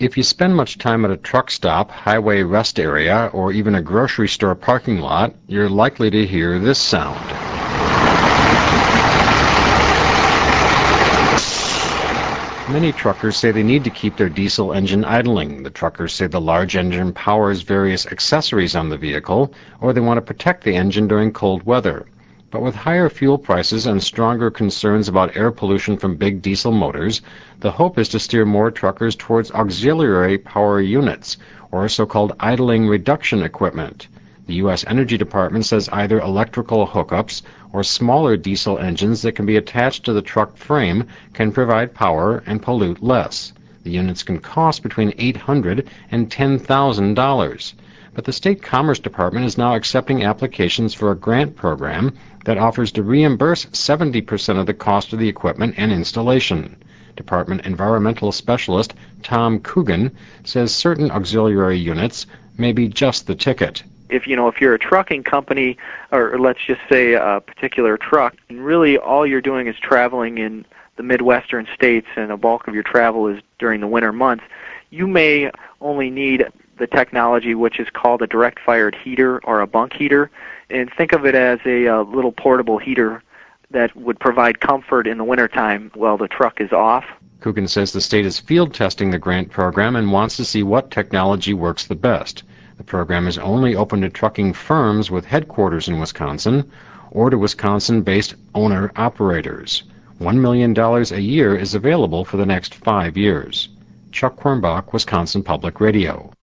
If you spend much time at a truck stop, highway rest area, or even a grocery store parking lot, you're likely to hear this sound. Many truckers say they need to keep their diesel engine idling. The truckers say the large engine powers various accessories on the vehicle, or they want to protect the engine during cold weather. But with higher fuel prices and stronger concerns about air pollution from big diesel motors, the hope is to steer more truckers towards auxiliary power units, or so-called idling reduction equipment. The U.S. Energy Department says either electrical hookups or smaller diesel engines that can be attached to the truck frame can provide power and pollute less. The units can cost between $800 and $10,000. But the State Commerce Department is now accepting applications for a grant program that offers to reimburse 70% of the cost of the equipment and installation. Department environmental specialist Tom Coogan says certain auxiliary units may be just the ticket. If you're a trucking company, or let's just say a particular truck, and really all you're doing is traveling in the Midwestern states and a bulk of your travel is during the winter months, you may only need the technology which is called a direct-fired heater or a bunk heater. And think of it as a little portable heater that would provide comfort in the wintertime while the truck is off. Coogan says the state is field testing the grant program and wants to see what technology works the best. The program is only open to trucking firms with headquarters in Wisconsin or to Wisconsin-based owner-operators. $1 million a year is available for the next 5 years. Chuck Quirmbach, Wisconsin Public Radio.